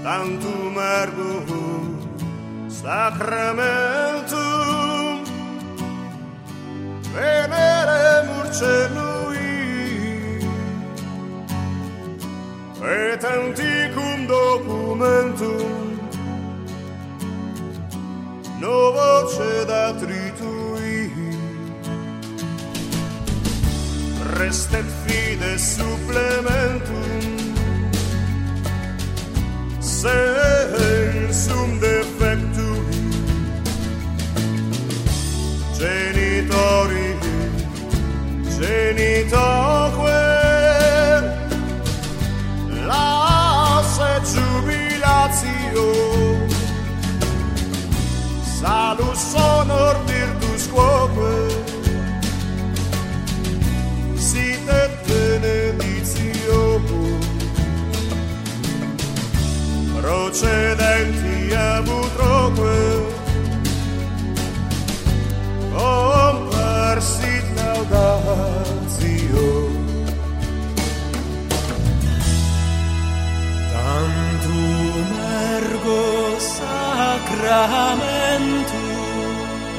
tantum ergo sacramentum veneremur celui et antiquum documentum novo cedatritui restet fides supplementum sensum defectui genitoque lasse jubilatio salus honor virtus quoque sit et beneditio procedenti ab utroque comparsit laudatio tantum ergo sacramentum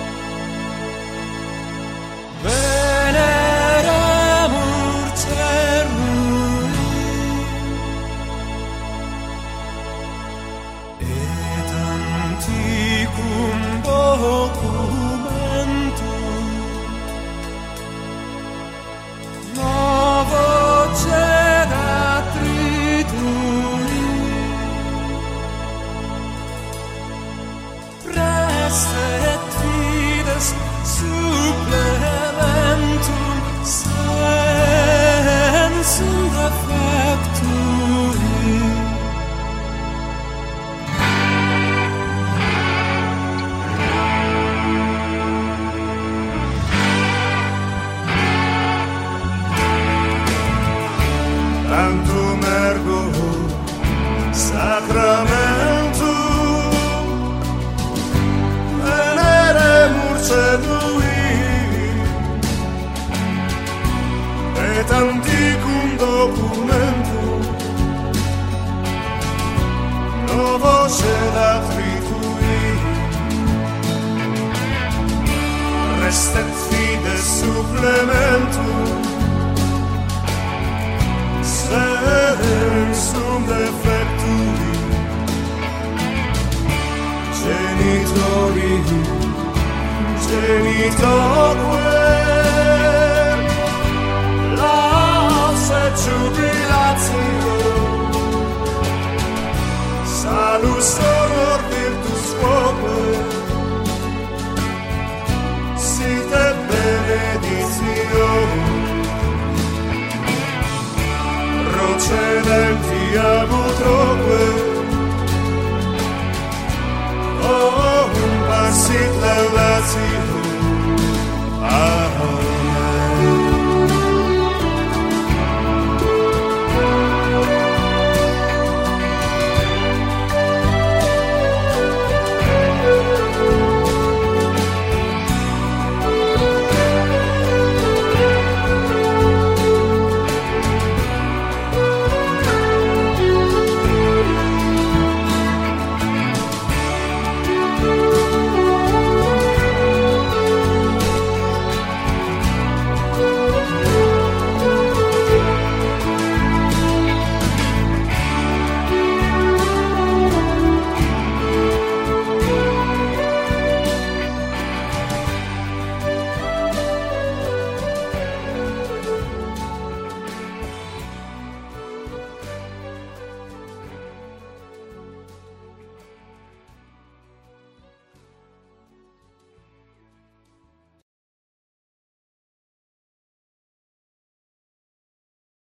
veneremur celui et antiquum documentum novo cedatritui restet fides supplementum sensum defectui tantum ergo sacramentum veneremur celui et antiquum documentum novo cedatritui restet fides supplementum sensum defectui genitoque lasse jubilatio salus honor virtus quoque sit et beneditio procedenti ab utroque comparsit laudatio